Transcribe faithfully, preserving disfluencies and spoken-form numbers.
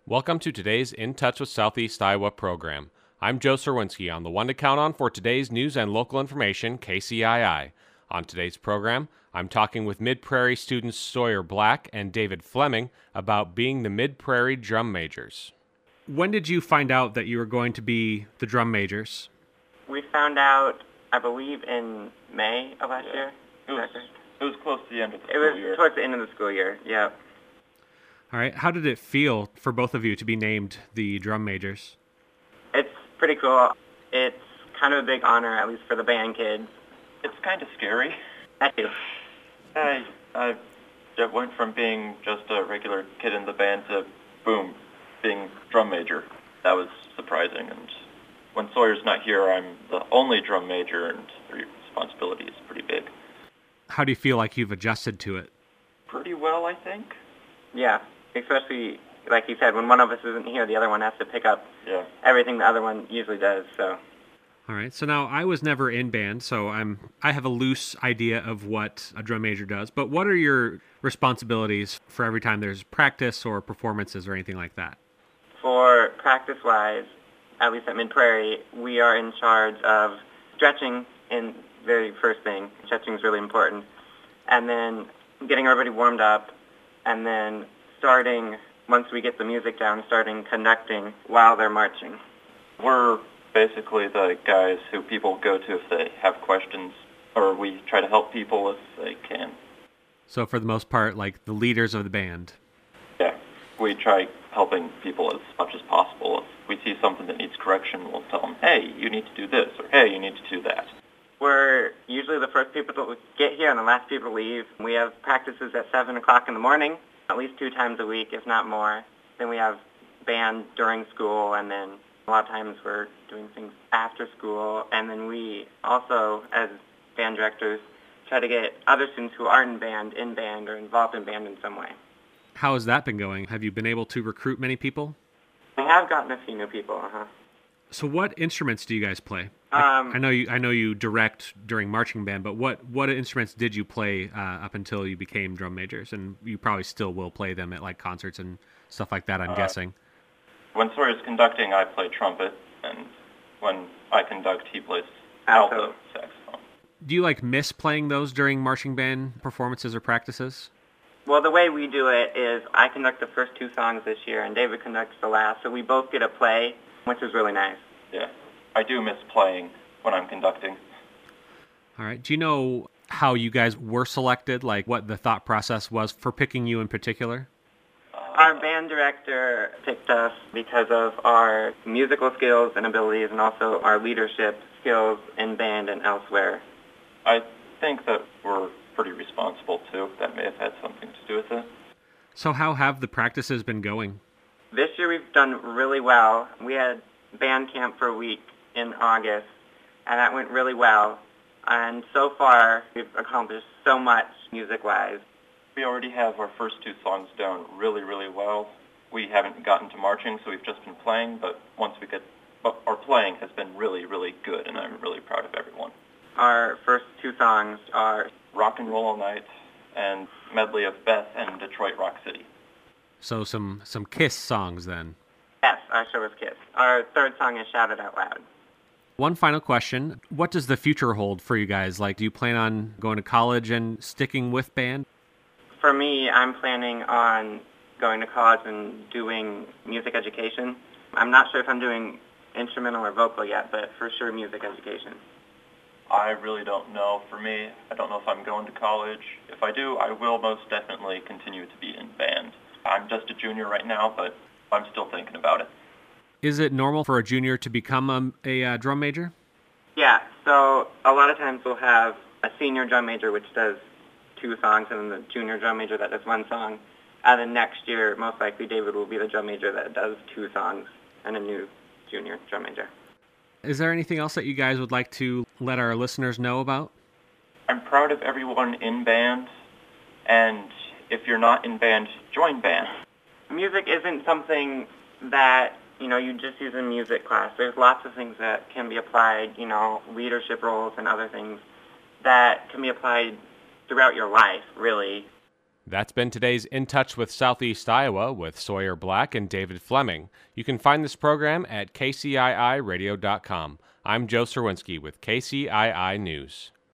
Welcome to today's In Touch with Southeast Iowa program. I'm Joe Serwinski on the one to count on for today's news and local information, K C I I. On today's program, I'm talking with Mid-Prairie students Sawyer Black and David Fleming about being the Mid-Prairie drum majors. When did you find out that you were going to be the drum majors? We found out, I believe, in May of last Yeah. year. It was, it was close to the end of the It school was year. towards the end of the school year, yeah. All right, how did it feel for both of you to be named the drum majors? It's pretty cool. It's kind of a big honor, at least for the band kids. It's kind of scary. I do. I, I I went from being just a regular kid in the band to, boom, being drum major. That was surprising. And when Sawyer's not here, I'm the only drum major, and the responsibility is pretty big. How do you feel like you've adjusted to it? Pretty well, I think. Yeah, especially, like you said, when one of us isn't here, the other one has to pick up Yeah. everything the other one usually does, so. All right. So now I was never in band, so I'm I have a loose idea of what a drum major does. But what are your responsibilities for every time there's practice or performances or anything like that? For practice-wise, at least at Mid-Prairie, we are in charge of stretching in very first thing. Stretching is really important. And then getting everybody warmed up, and then starting, once we get the music down, starting conducting while they're marching. We're basically the guys who people go to if they have questions, or we try to help people if they can. So for the most part, like the leaders of the band. Yeah, we try helping people as much as possible. If we see something that needs correction, we'll tell them, hey, you need to do this, or hey, you need to do that. We're usually the first people to get here and the last people to leave. We have practices at seven o'clock in the morning, at least two times a week, if not more. Then we have band during school, and then a lot of times we're doing things after school. And then we also, as band directors, try to get other students who aren't in band in band or involved in band in some way. How has that been going? Have you been able to recruit many people? We have gotten a few new people, uh-huh. So what instruments do you guys play? Um, I know you I know you direct during marching band, but what, what instruments did you play uh, up until you became drum majors? And you probably still will play them at like concerts and stuff like that, I'm Uh, guessing. When Sawyer's conducting, I play trumpet, and when I conduct, he plays Alto. alto saxophone. Do you like miss playing those during marching band performances or practices? Well, the way we do it is I conduct the first two songs this year, and David conducts the last, so we both get a play, which is really nice. Yeah, I do miss playing when I'm conducting. All right. Do you know how you guys were selected, like what the thought process was for picking you in particular? Our band director picked us because of our musical skills and abilities and also our leadership skills in band and elsewhere. I think that we're pretty responsible, too. That may have had something to do with it. So how have the practices been going? This year we've done really well. We had band camp for a week in August, and that went really well. And so far, we've accomplished so much music-wise. We already have our first two songs down really, really well. We haven't gotten to marching, so we've just been playing, but once we get... But our playing has been really, really good, and I'm really proud of everyone. Our first two songs are Rock and Roll All Night and medley of Beth and Detroit Rock City. So some some Kiss songs then. Yes, our show is Kiss. Our third song is Shout It Out Loud. One final question. What does the future hold for you guys? Like, do you plan on going to college and sticking with band? For me, I'm planning on going to college and doing music education. I'm not sure if I'm doing instrumental or vocal yet, but for sure music education. I really don't know. For me, I don't know if I'm going to college. If I do, I will most definitely continue to be in band. I'm just a junior right now, but I'm still thinking about it. Is it normal for a junior to become a, a uh, drum major? Yeah, so a lot of times we'll have a senior drum major which does two songs and then the junior drum major that does one song. And then next year, most likely David will be the drum major that does two songs and a new junior drum major. Is there anything else that you guys would like to let our listeners know about? I'm proud of everyone in band, and if you're not in band, join band. Music isn't something that, you know, you just use in music class. There's lots of things that can be applied, you know, leadership roles and other things that can be applied throughout your life, really. That's been today's In Touch with Southeast Iowa with Sawyer Black and David Fleming. You can find this program at K C I I radio dot com. I'm Joe Serwinski with K C I I News.